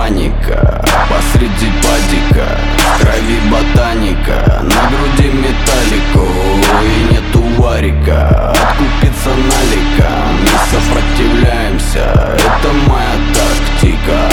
паника посреди падика, в крови ботаника, на груди металлику и нету варика. Откупиться наликом, не сопротивляемся, это моя тактика.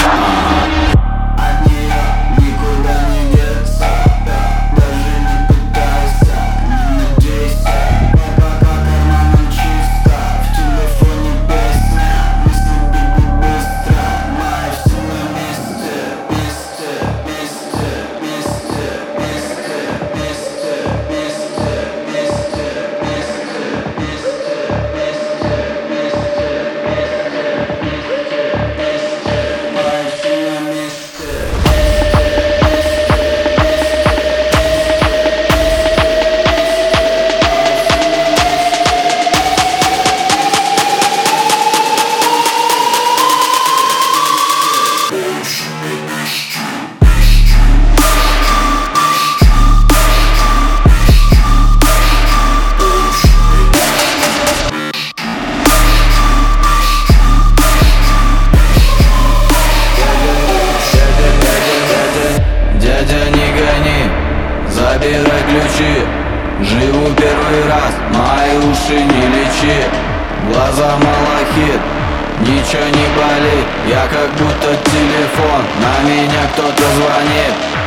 Дядя, не гони, забирай ключи. Живу первый раз, мои уши не лечи. Глаза малахит, ничего не болит. Я как будто телефон, на меня кто-то звонит.